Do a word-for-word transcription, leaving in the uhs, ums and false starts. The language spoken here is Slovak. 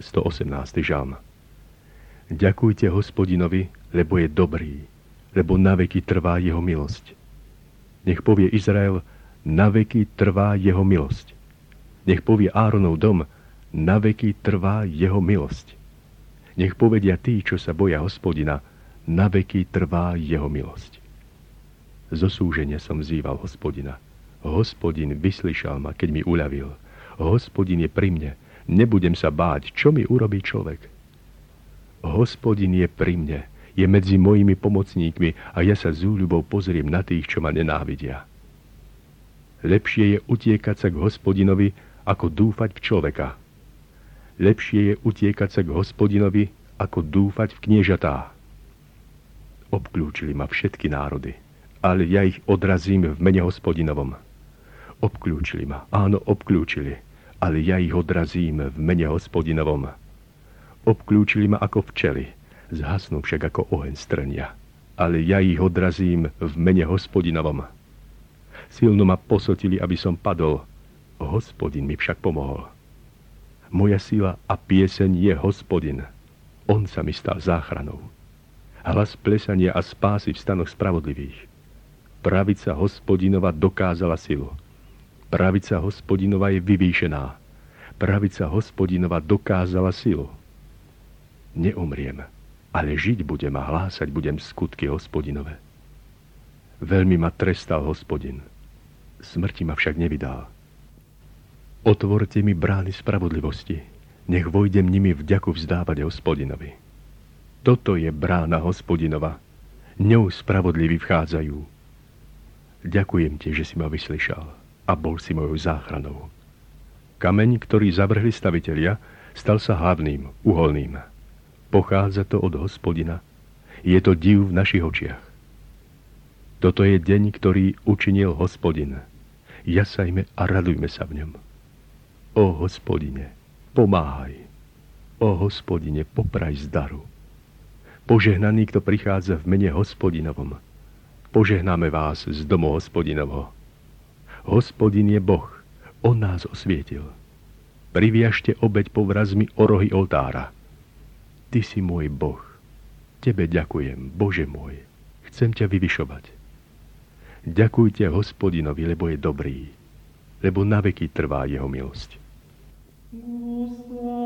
stoosemnásty žalm. Ďakujte Hospodinovi, lebo je dobrý, lebo naveky trvá jeho milosť. Nech povie Izrael, naveky trvá jeho milosť. Nech povie Áronov dom, naveky trvá jeho milosť. Nech povedia tí, čo sa boja Hospodina, naveky trvá jeho milosť. Zo súženia som vzýval Hospodina. Hospodin vyslyšal ma, keď mi uľavil. Hospodin je pri mne, nebudem sa báť, čo mi urobí človek. Hospodin je pri mne, je medzi mojimi pomocníkmi a ja sa s úľubou pozriem na tých, čo ma nenávidia. Lepšie je utiekať sa k Hospodinovi, ako dúfať v človeka. Lepšie je utiekať sa k Hospodinovi, ako dúfať v kniežatá. Obklúčili ma všetky národy, ale ja ich odrazím v mene Hospodinovom. Obklúčili ma, áno, obklúčili, ale ja ich odrazím v mene Hospodinovom. Obklúčili ma ako včely, zhasnú však ako oheň strnia, ale ja ich odrazím v mene Hospodinovom. Silno ma posotili, aby som padol, Hospodin mi však pomohol. Moja sila a pieseň je Hospodin. On sa mi stal záchranou. Hlas plesania a spásy v stanoch spravodlivých. Pravica Hospodinova dokázala silu. Pravica Hospodinova je vyvýšená. Pravica Hospodinova dokázala silu. Neumriem, ale žiť budem a hlásať budem skutky Hospodinové. Veľmi ma trestal Hospodin. Smrti ma však nevydal. Otvorte mi brány spravodlivosti, nech vojdem nimi vďaku vzdávať Hospodinovi. Toto je brána Hospodinova, ňou spravodliví vchádzajú. Ďakujem ti, že si ma vyslyšal a bol si mojou záchranou. Kameň, ktorý zavrhli stavitelia, stal sa hlavným, uholným. Pochádza to od Hospodina, je to div v našich očiach. Toto je deň, ktorý učinil Hospodin. Jasajme a radujme sa v ňom. O Hospodine, pomáhaj. O Hospodine, popraj zdaru. Požehnaný, kto prichádza v mene Hospodinovom. Požehnáme vás z domu Hospodinovho. Hospodin je Boh, on nás osvietil. Priviažte obeť povrazmi o rohy oltára. Ty si môj Boh. Tebe ďakujem, Bože môj. Chcem ťa vyvyšovať. Ďakujte Hospodinovi, lebo je dobrý, lebo naveky trvá jeho milosť. Ústa